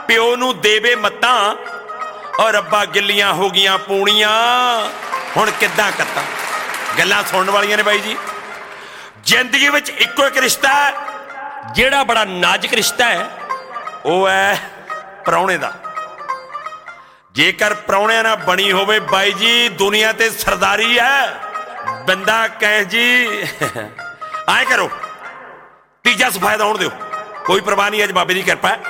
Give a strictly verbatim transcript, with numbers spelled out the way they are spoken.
ਪਿਓ ਨੂੰ ਦੇਵੇ ਮੱਤਾਂ ਔਰ ਰੱਬਾ ਗਿੱਲੀਆਂ ਹੋ ਗਈਆਂ ਪੂਣੀਆਂ ਹੁਣ ਕਿੱਦਾਂ ਕੱਤਾਂ। ਗੱਲਾਂ ਸੁਣਨ ਵਾਲੀਆਂ ਨੇ ਬਾਈ ਜੀ। ਜ਼ਿੰਦਗੀ ਵਿੱਚ ਇੱਕੋ ਇੱਕ ਰਿਸ਼ਤਾ ਹੈ ਜਿਹੜਾ ਬੜਾ ਨਾਜ਼ੁਕ ਰਿਸ਼ਤਾ ਹੈ, ਉਹ ਹੈ ਪ੍ਰਾਹੁਣੇ ਦਾ। ਜੇਕਰ ਪ੍ਰਾਹੁਣਿਆਂ ਨਾਲ ਬਣੀ ਹੋਵੇ ਬਾਈ ਜੀ ਦੁਨੀਆ ਤੇ ਸਰਦਾਰੀ ਹੈ। ਬੰਦਾ ਕਹੇ ਜੀ ਐਂ ਕਰੋ ਤੀਜਾ ਸਫਾਇਦਾ ਆਉਣ ਦਿਓ, ਕੋਈ ਪਰਵਾਹ ਨਹੀਂ, ਅੱਜ ਬਾਬੇ ਦੀ ਕਿਰਪਾ ਹੈ।